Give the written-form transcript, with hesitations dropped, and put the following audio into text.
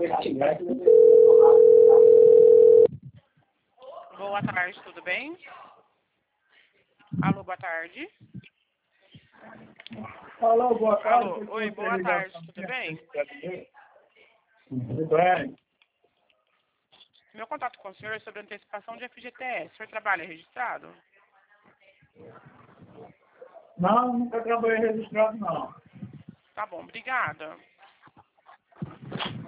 Boa tarde, tudo bem? Alô, boa tarde. Alô, boa tarde. Alô, oi, boa tarde, tudo bem? Tudo bem. Meu contato com o senhor é sobre antecipação de FGTS. O senhor trabalha registrado? Não, nunca trabalhei registrado, não. Tá bom, obrigada.